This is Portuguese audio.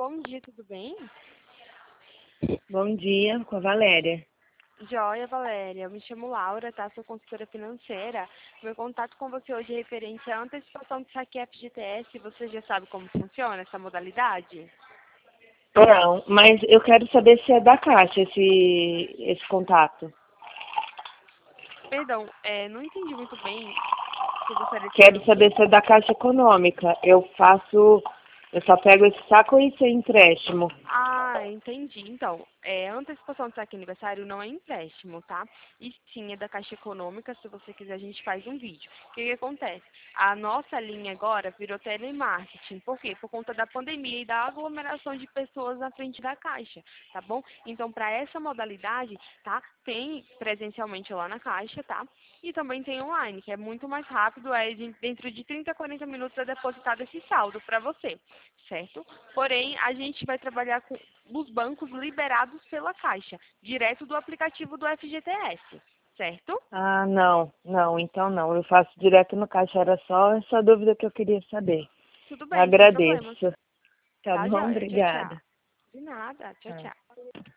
Bom dia, tudo bem? Bom dia, com a Valéria. Joia, Valéria. Eu me chamo Laura, tá? Sou consultora financeira. Meu contato com você hoje é referente à antecipação do saque FGTS. Você já sabe como funciona essa modalidade? Não, mas eu quero saber se é da Caixa esse contato. Perdão, não entendi muito bem. Você gostaria de saber Quero o quê? saber se é da Caixa Econômica. Eu só pego esse saco e sem empréstimo. Ah, entendi. Então, antecipação do saque aniversário não é empréstimo, tá? E sim é da Caixa Econômica. Se você quiser, a gente faz um vídeo. O que acontece? A nossa linha agora virou telemarketing. Por quê? Por conta da pandemia e da aglomeração de pessoas na frente da Caixa, tá bom? Então, para essa modalidade, tá? Tem presencialmente lá na Caixa, tá? E também tem online, que é muito mais rápido, dentro de 30 a 40 minutos é depositado esse saldo para você, certo? Porém, a gente vai trabalhar com os bancos liberados pela Caixa, direto do aplicativo do FGTS, certo? Ah, não, então não. Eu faço direto no Caixa, era só essa dúvida que eu queria saber. Tudo bem, sem problemas. Agradeço. Tá Tá, bom? joia? Tchau, tchau. Obrigada. De nada. Tchau, Tchau. tchau.